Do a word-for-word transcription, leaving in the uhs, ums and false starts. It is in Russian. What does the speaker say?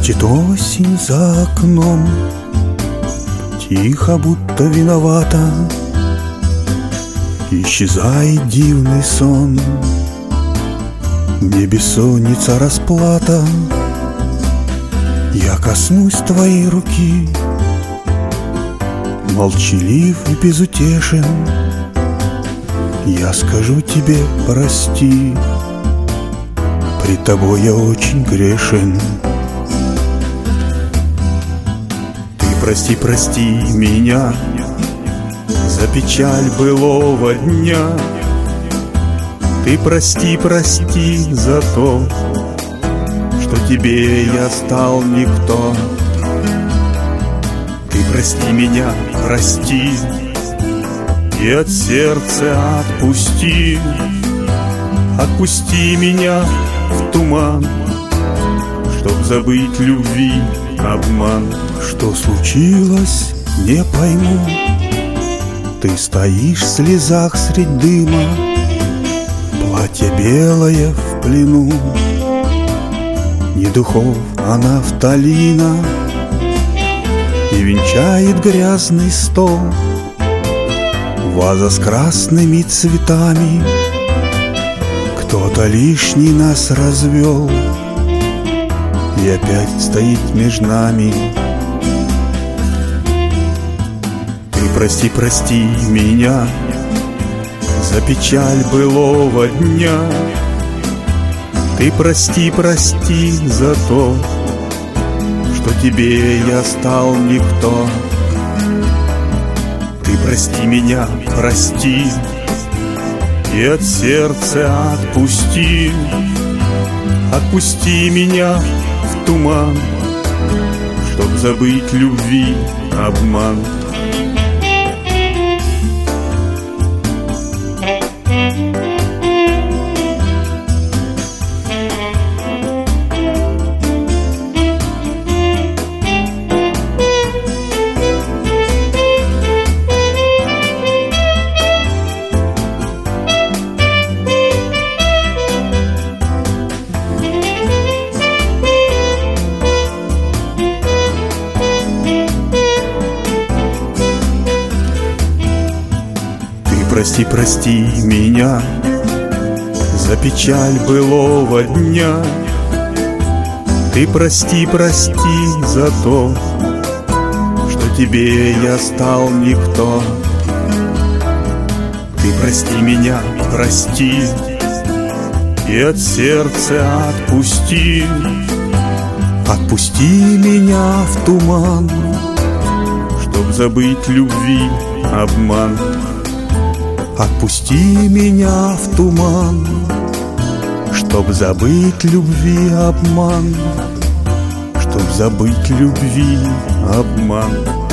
Плачет осень за окном, тихо, будто виновата. Исчезает дивный сон, где бессонница расплата. Я коснусь твоей руки, молчалив и безутешен. Я скажу тебе прости, пред тобой я очень грешен. Ты прости, прости меня за печаль былого дня. Ты прости, прости за то, что тебе я стал никто. Ты прости меня, прости, и от сердца отпусти. Отпусти меня в туман, чтоб забыть любви обман. Что случилось, не пойму. Ты стоишь в слезах средь дыма, платье белое в плену. Ни духов, а нафталина, и венчает грязный стол ваза с красными цветами. Кто-то лишний нас развел и опять стоит между нами. Ты прости, прости меня за печаль былого дня. Ты прости, прости за то, что тебе я стал никто. Ты прости меня, прости, и от сердца отпусти. Отпусти меня в туман, чтоб забыть любви обман. Прости, прости меня за печаль былого дня. Ты прости, прости за то, что тебе я стал никто. Ты прости меня, прости, и от сердца отпусти. Отпусти меня в туман, чтоб забыть любви обман. Отпусти меня в туман, чтоб забыть любви обман. Чтоб забыть любви обман.